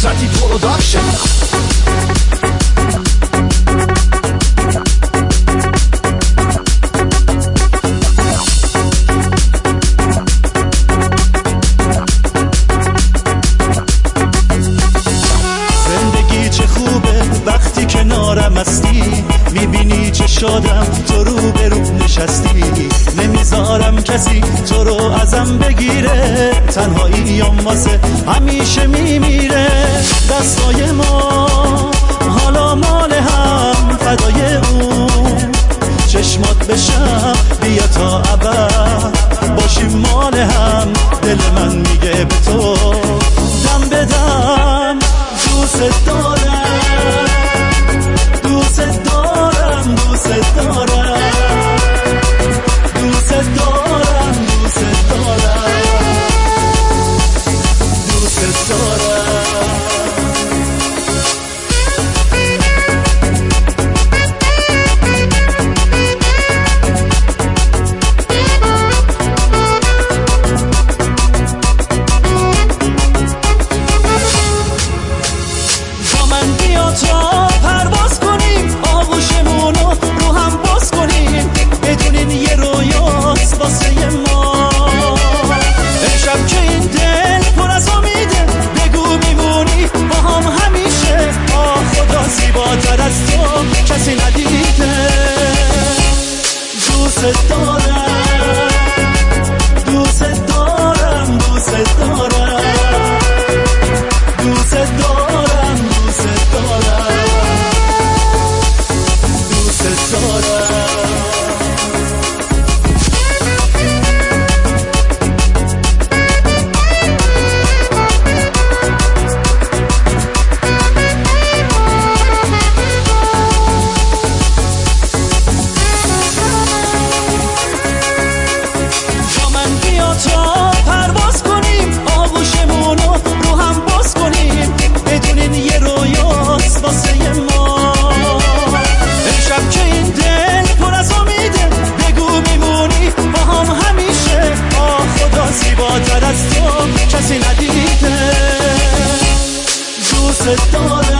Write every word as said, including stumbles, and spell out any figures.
نصرتی پروداکشن. زندگی چه خوبه وقتی کنارم هستی، میبینی چه شادم تو رو به رو نشستی، نمیذارم کسی تو رو ازم بگیره، تنهاییم واسه همیشه میمیره. دستای ما حالا مال هم، فدای اون چشمات بشم، بیا تا ابد باشیم مال هم. دل من میگه به تو دم بدم، دوست دارم دوست دارم دوست دارم دوست دارم دوست دارم دوست دارم. با من بیا تا پرواز کنیم، آغوشمونو رو هم باز کنیم، بدونین یه رویاست واسه ما. امشب که این دل پر از امیده، بگو میمونی با هم همیشه. آه خدا زیباتر از تو کسی ندیده. دوست دارم دوست دارم دوست دارم دوست دارم دوست دارم دوست دارم. با من بیا تا پرواز کنیم، آغوشمونو رو هم باز کنیم، بدونین یه رویاست واسه ما. امشب که این دل پر از امیده، بگو میمونی با هم همیشه. آه خدا زیباتر از تو کسی ندیده. دوست دارم